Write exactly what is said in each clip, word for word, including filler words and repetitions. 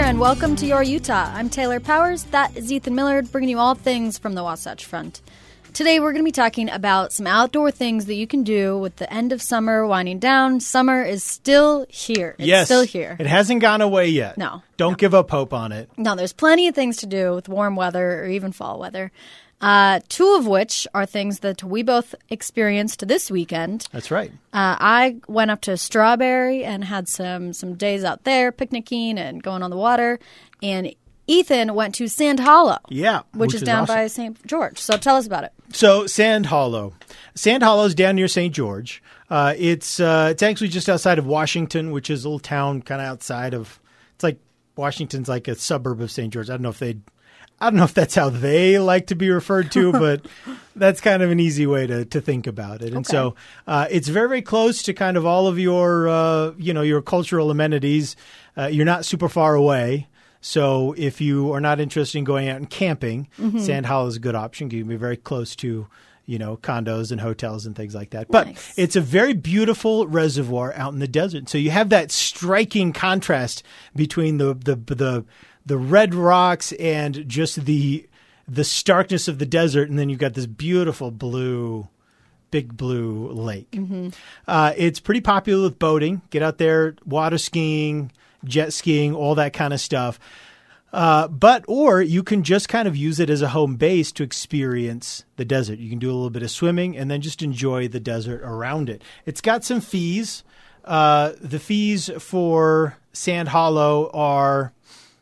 and welcome to Your Utah. I'm Taylor Powers. That is Ethan Millard, bringing you all things from the Wasatch Front. Today we're going to be talking about some outdoor things that you can do with the end of summer winding down. Summer is still here. It's yes, still here. It hasn't gone away yet. No. Don't no. give up hope on it. No, there's plenty of things to do with warm weather or even fall weather. Uh, two of which are things that we both experienced this weekend. That's right. Uh, I went up to Strawberry and had some, some days out there picnicking and going on the water. And Ethan went to Sand Hollow. Yeah. Which, which is is down awesome. by Saint George. So tell us about it. So Sand Hollow. Sand Hollow is down near Saint George. Uh, it's uh, it's actually just outside of Washington, which is a little town kind of outside of – it's like Washington's like a suburb of Saint George. I don't know if they'd – I don't know if that's how they like to be referred to, but that's kind of an easy way to, to think about it. And okay. so uh, it's very, very close to kind of all of your, uh, you know, your cultural amenities. Uh, you're not super far away. So if you are not interested in going out and camping, mm-hmm. Sand Hollow is a good option. You can be very close to, you know, condos and hotels and things like that. But nice. It's a very beautiful reservoir out in the desert. So you have that striking contrast between the the the the red rocks and just the the starkness of the desert, and then you've got this beautiful blue, big blue lake. Mm-hmm. Uh, it's pretty popular with boating. Get out there, water skiing, jet skiing, all that kind of stuff. Uh, but or you can just kind of use it as a home base to experience the desert. You can do a little bit of swimming and then just enjoy the desert around it. It's got some fees. Uh, the fees for Sand Hollow are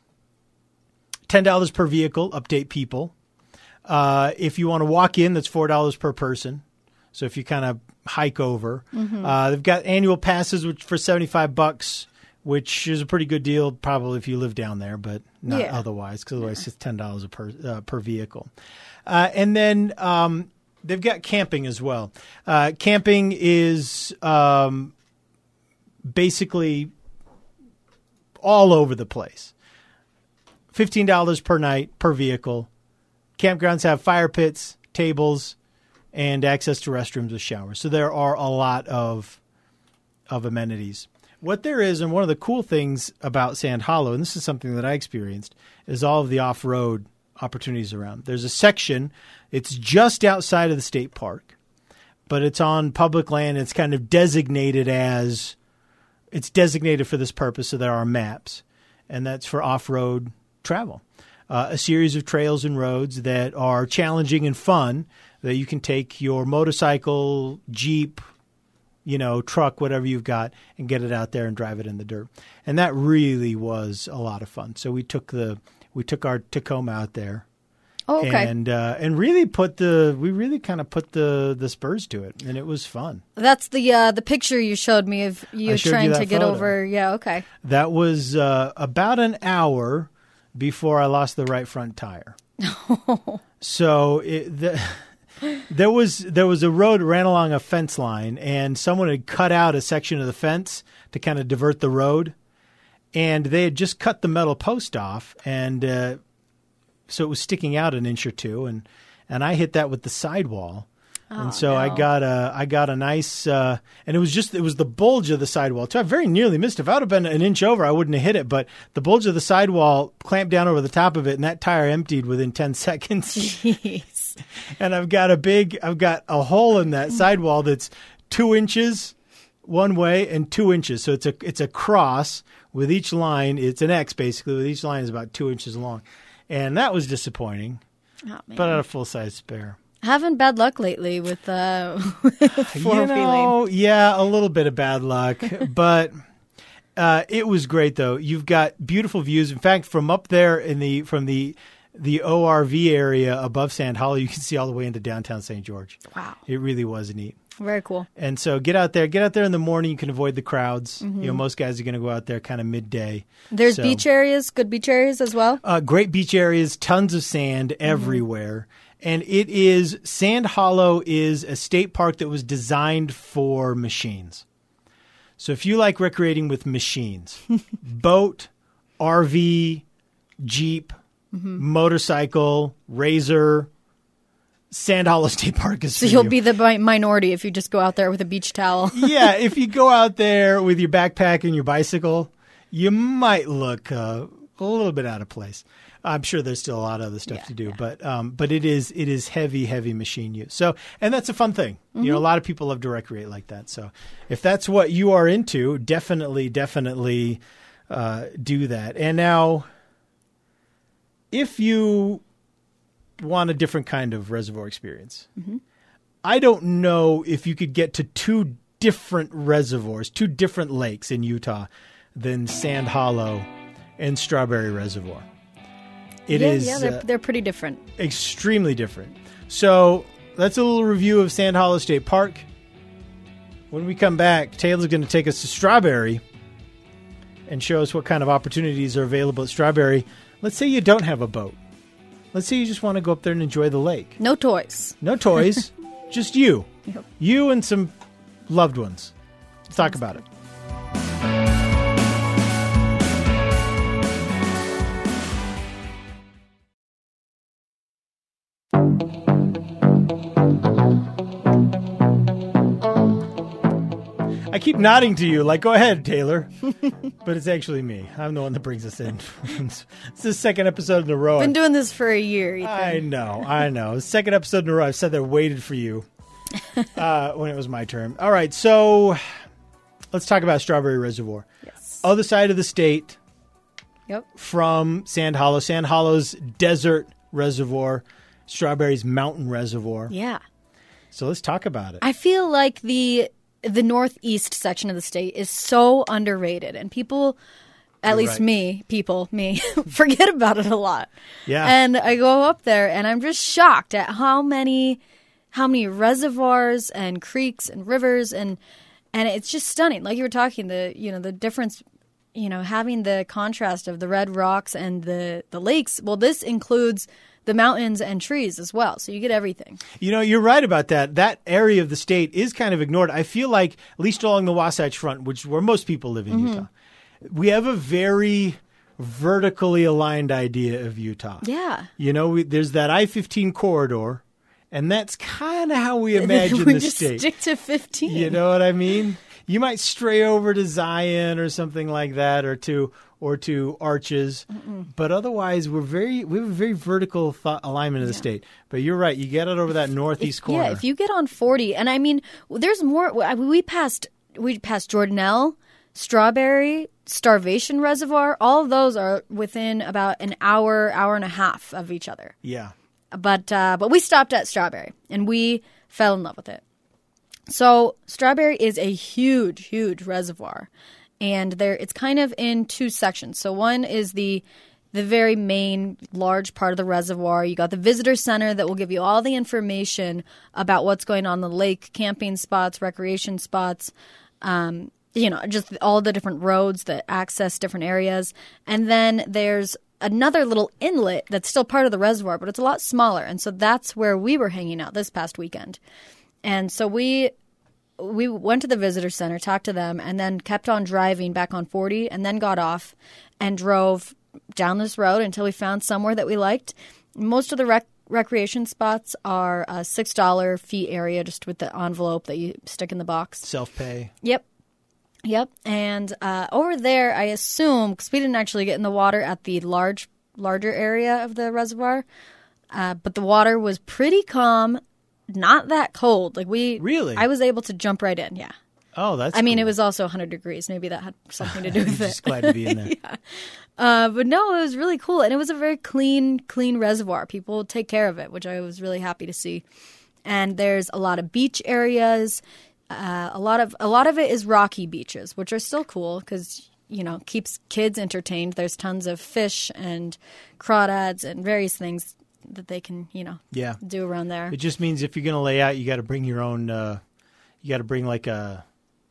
ten dollars per vehicle, update people. Uh, if you want to walk in, that's four dollars per person. So if you kind of hike over. Mm-hmm. Uh, they've got annual passes which for seventy-five bucks, which is a pretty good deal probably if you live down there, but not yeah. otherwise, because otherwise it's ten dollars a per, uh, per vehicle. Uh, and then um, they've got camping as well. Uh, camping is um, basically all over the place. fifteen dollars per night per vehicle. Campgrounds have fire pits, tables, and access to restrooms with showers. So there are a lot of of amenities. What there is, and one of the cool things about Sand Hollow, and this is something that I experienced, is all of the off-road opportunities around. There's a section, it's just outside of the state park, but it's on public land. It's kind of designated as, it's designated for this purpose, so there are maps, and that's for off-road travel. Uh, a series of trails and roads that are challenging and fun that you can take your motorcycle, Jeep, you know, truck, whatever you've got, and get it out there and drive it in the dirt. And that really was a lot of fun. So we took the we took our Tacoma out there. Oh, okay. And uh, and really put the we really kind of put the, the spurs to it, and it was fun. That's the uh, the picture you showed me of you trying you to get photo. over. Yeah, okay. That was uh, about an hour before I lost the right front tire. So it, the, there was there was a road that ran along a fence line, and someone had cut out a section of the fence to kind of divert the road, and they had just cut the metal post off, and uh, so it was sticking out an inch or two, and, and I hit that with the sidewall. Oh, and so no. I got a I got a nice uh, and it was just it was the bulge of the sidewall too. I very nearly missed it. If I would have been an inch over, I wouldn't have hit it. But the bulge of the sidewall clamped down over the top of it, and that tire emptied within ten seconds. Jeez. And I've got a big I've got a hole in that sidewall that's two inches one way and two inches. So it's a it's a cross with each line. It's an X basically. With each line is about two inches long, and that was disappointing. Oh, man. But I had a full size spare. Having bad luck lately with uh, floor you know, yeah, a little bit of bad luck, but uh, it was great though. You've got beautiful views. In fact, from up there in the from the the O R V area above Sand Hollow, you can see all the way into downtown Saint George. Wow, it really was neat. Very cool. And so get out there, get out there in the morning. You can avoid the crowds. Mm-hmm. You know, most guys are going to go out there kind of midday. There's so, beach areas, good beach areas as well. Uh, great beach areas, tons of sand mm-hmm. everywhere. And it is, Sand Hollow is a state park that was designed for machines. So if you like recreating with machines, boat, R V, Jeep, mm-hmm. motorcycle, Razor, Sand Hollow State Park is so for you'll you. be the mi- minority if you just go out there with a beach towel. Yeah, if you go out there with your backpack and your bicycle, you might look uh, a little bit out of place. I'm sure there's still a lot of other stuff Yeah, to do, yeah. but um, but it is it is heavy, heavy machine use. So, and that's a fun thing. Mm-hmm. You know, a lot of people love to recreate like that. So, if that's what you are into, definitely, definitely uh, do that. And now, if you want a different kind of reservoir experience, Mm-hmm. I don't know if you could get to two different reservoirs, two different lakes in Utah than Sand Hollow and Strawberry Reservoir. It yeah, is yeah, they're, uh, they're pretty different. extremely different. So that's a little review of Sand Hollow State Park. When we come back, Taylor's going to take us to Strawberry and show us what kind of opportunities are available at Strawberry. Let's say you don't have a boat. Let's say you just want to go up there and enjoy the lake. No toys. No toys, just you. Yep. You and some loved ones. Let's talk about it. I keep nodding to you, like, go ahead, Taylor. But it's actually me. I'm the one that brings us in. It's the second episode in a row. Been doing this for a year, Ethan. I know, I know. Second episode in a row. I've said there, waited for you uh, when it was my turn. All right, so let's talk about Strawberry Reservoir. Yes. Other side of the state Yep. from Sand Hollow. Sand Hollow's desert reservoir, Strawberry's mountain reservoir. Yeah. So let's talk about it. I feel like the the northeast section of the state is so underrated, and people, at You're least right. me, people, me, forget about it a lot. Yeah. And I go up there, and I'm just shocked at how many, how many reservoirs and creeks and rivers, and and it's just stunning. Like you were talking, the you know the difference, you know, having the contrast of the red rocks and the the lakes. Well, this includes the mountains and trees as well, so you get everything. You know, you're right about that. That area of the state is kind of ignored. I feel like, at least along the Wasatch Front, which where most people live in Mm-hmm. Utah, we have a very vertically aligned idea of Utah. Yeah. You know, we, there's that I fifteen corridor, and that's kind of how we imagine we the just state. stick to fifteen. You know what I mean? You might stray over to Zion or something like that, or to or to Arches, Mm-mm. but otherwise we're very we have a very vertical thought alignment of the Yeah. state. But you're right; you get it over that northeast If- corner. Yeah, if you get on forty, and I mean, there's more. We passed we passed Jordanelle, Strawberry, Starvation Reservoir. All of those are within about an hour, hour and a half of each other. yeah, But uh, but we stopped at Strawberry, and we fell in love with it. So Strawberry is a huge, huge reservoir, and there it's kind of in two sections. So one is the the very main large part of the reservoir. You got the visitor center that will give you all the information about what's going on in the lake, camping spots, recreation spots, um, you know, just all the different roads that access different areas. And then there's another little inlet that's still part of the reservoir, but it's a lot smaller. And so that's where we were hanging out this past weekend. And so we we went to the visitor center, talked to them, and then kept on driving back on forty, and then got off and drove down this road until we found somewhere that we liked. Most of the rec- recreation spots are a six dollar fee area, just with the envelope that you stick in the box. self pay. Yep. Yep. And uh, over there, I assume, because we didn't actually get in the water at the large, larger area of the reservoir, uh, but the water was pretty calm, not that cold. Like we Really? I was able to jump right in. Yeah. Oh, that's. I mean, cool. it was also one hundred degrees. Maybe that had something to do with Just it. glad to be in there. yeah. Uh, but no, it was really cool, and it was a very clean, clean reservoir. People take care of it, which I was really happy to see. And there's a lot of beach areas. Uh, a lot of a lot of it is rocky beaches, which are still cool because you know keeps kids entertained. There's tons of fish and crawdads and various things that they can you know Yeah. do around there. It just means if you're going to lay out, you got to bring your own. Uh, you got to bring like a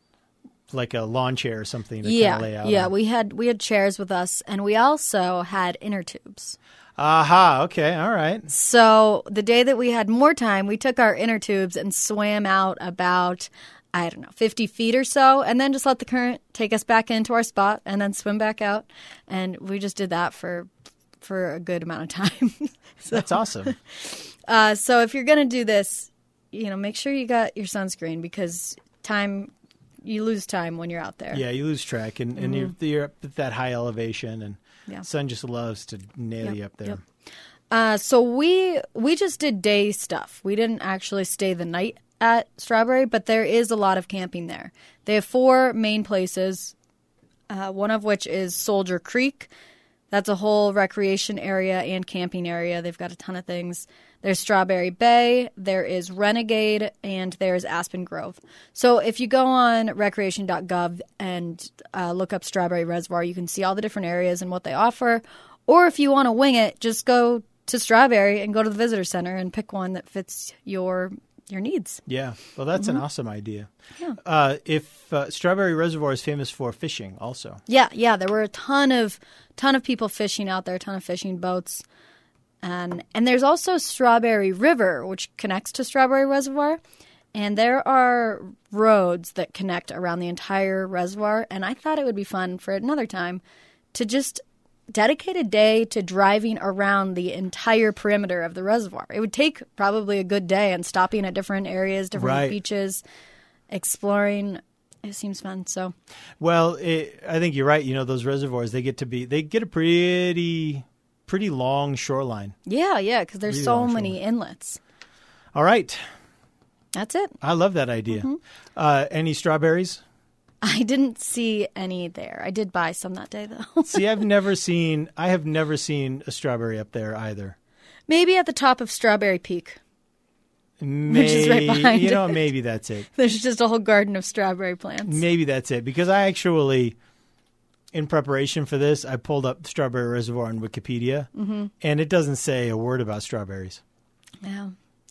like a lawn chair or something to Yeah, kind of lay out. yeah. on. We had we had chairs with us, and we also had inner tubes. Aha. Okay. All right. So the day that we had more time, we took our inner tubes and swam out about, I don't know, fifty feet or so, and then just let the current take us back into our spot and then swim back out. And we just did that for for a good amount of time. so, That's awesome. uh, so if you're going to do this, you know, make sure you got your sunscreen because time you lose time when you're out there. Yeah, you lose track, and, and Mm-hmm. you're, you're up at that high elevation, and Yeah. the sun just loves to nail Yep, you up there. yep. Uh, so we we just did day stuff. We didn't actually stay the night at Strawberry, but there is a lot of camping there. They have four main places, uh, one of which is Soldier Creek. That's a whole recreation area and camping area. They've got a ton of things. There's Strawberry Bay, there is Renegade, and there's Aspen Grove. So if you go on recreation dot gov and uh, look up Strawberry Reservoir, you can see all the different areas and what they offer. Or if you want to wing it, just go to Strawberry and go to the visitor center and pick one that fits your your needs. Yeah, well, that's an awesome idea. Yeah. Uh, if uh, Strawberry Reservoir is famous for fishing, also. Yeah, yeah, there were a ton of ton of people fishing out there, a ton of fishing boats. And and there's also Strawberry River, which connects to Strawberry Reservoir. And there are roads that connect around the entire reservoir. And I thought it would be fun for another time to just dedicate a day to driving around the entire perimeter of the reservoir. It would take probably a good day and stopping at different areas, different Right. beaches, exploring. It seems fun. So, Well, it, I think you're right. You know, those reservoirs, they get to be, they get a pretty, pretty long shoreline. yeah, yeah, because there's Really so long many inlets. All right. That's it. I love that idea. Mm-hmm. Uh, any strawberries? I didn't see any there. I did buy some that day, though. See, I've never seen, I have never seen a strawberry up there either. Maybe at the top of Strawberry Peak. Maybe, Which is right behind you know, it. maybe that's it. There's just a whole garden of strawberry plants. Maybe that's it. Because I actually, in preparation for this, I pulled up Strawberry Reservoir on Wikipedia, Mm-hmm. and it doesn't say a word about strawberries. Yeah.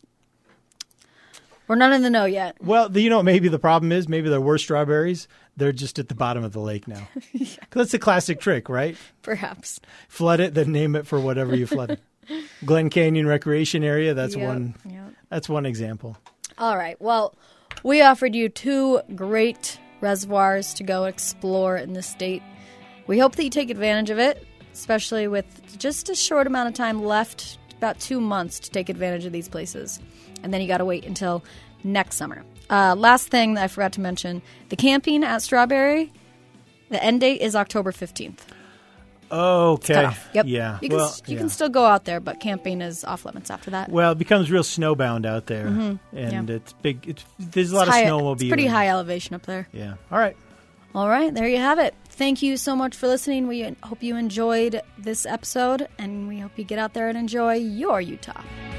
We're not in the know yet. Well, the, you know what maybe the problem is? Maybe there were strawberries. They're just at the bottom of the lake now. yeah. That's a classic trick, right? Perhaps. Flood it, then name it for whatever you flooded. Glen Canyon Recreation Area, that's Yep, one yep. That's one example. All right. Well, we offered you two great reservoirs to go explore in the state. We hope that you take advantage of it, especially with just a short amount of time left, about two months to take advantage of these places. And then you got to wait until next summer. Uh, last thing that I forgot to mention, the camping at Strawberry, the end date is October fifteenth. Okay. Cut off. Yep. Yeah. You can, well, you yeah. can still go out there, but camping is off limits after that. Well, it becomes real snowbound out there, Mm-hmm. and Yeah. it's big. It's there's a lot It's high- of snowmobiling. It's pretty high elevation up there. Yeah. All right. All right, there you have it. Thank you so much for listening. We hope you enjoyed this episode, and we hope you get out there and enjoy your Utah.